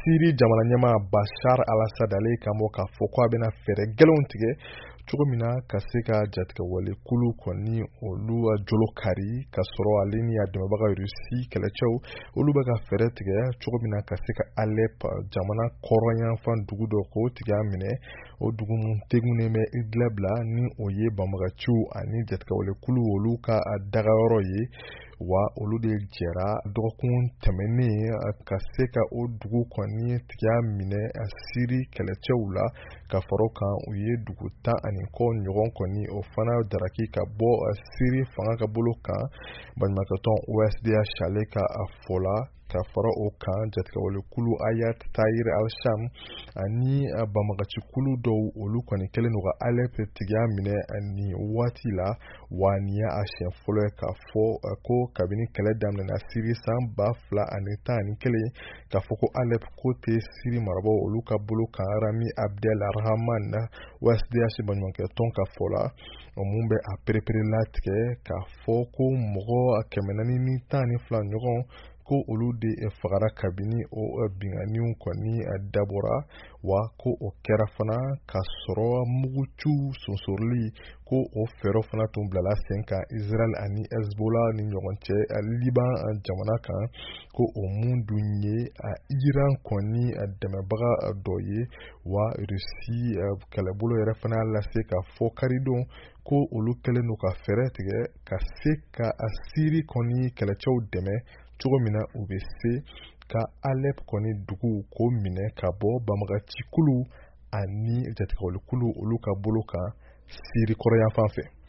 Siri jamana ɲɛmaa Bashar al-Assad ale kan bɔ k'a fɔ k'a bɛna fɛɛrɛ gɛlɛnw tigɛ cogo min na ka se ka jatigɛwale kulu kɔni olu jolo kari ka sɔrɔ ale ni a dɛmɛbaga Rusi kɛlɛcɛw olu bɛ ka fɛɛrɛ tigɛ cogo min na ka se ka Alep jamana kɔrɔnyanfan dugu dɔ k'o tigɛ minɛ o dugu mun tegunnen bɛ Idlib la ni o ye banbagaciw ani jatigɛwale kulu olu ka dagayɔrɔ ye wa olu de jɛra dɔgɔkun tɛmɛnen ka se ka o dugu kɔni tigɛ minɛ Siri kɛlɛcɛw la ka fara kan u ye dugu 10 kɔ ɲɔgɔn kɔni o fana daraki ka bɔ Siri fanga ka bolo kan baɲumankɛtɔn OSDH ale ka fɔla ka fara o kan jatigɛwale kulu Ayat Tahrir al-Sham ani banbagaci kulu dɔw olu kɔni kɛlen don ka Alep tigɛ minɛ ni waati la wa ni y'a siɲɛ fɔlɔ ye k'a fɔ ko kabini kɛlɛ daminɛna Siri san 2011 k'a fɔ ko Alep ko tɛ Siri marabagaw olu ka bolo kan Rami Abdel Rahman OSDH baɲumankɛtɔn ka fɔla mun bɛ a perepere latigɛ k'a fɔ ko mɔgɔ 412 ɲɔgɔn ko olu de fagara kabini o binganiw kɔni dabɔra wa ko o kɛra fana ka sɔrɔ muguciw sonsorili ko o fɛɛrɛ fana tun bilala sen kan Israel ani Hezbollah ni ɲɔgɔn cɛ Liban jamana kan ko o mun dun ye Iran kɔni dɛmɛbaga dɔ ye wa Rusi kɛlɛbolo yɛrɛ fana lase ka fɔ karidon ko olu kɛlen don ka fɛɛrɛ tigɛ ka se ka Siri kɔni kɛlɛcɛw dɛmɛ cogo min na u bɛ se ka Alep kɔni dugu ko minɛ ka bɔ banbagaci kulu ani jatigɛwale kulu olu ka bolo kan Siri kɔrɔyanfan fɛ.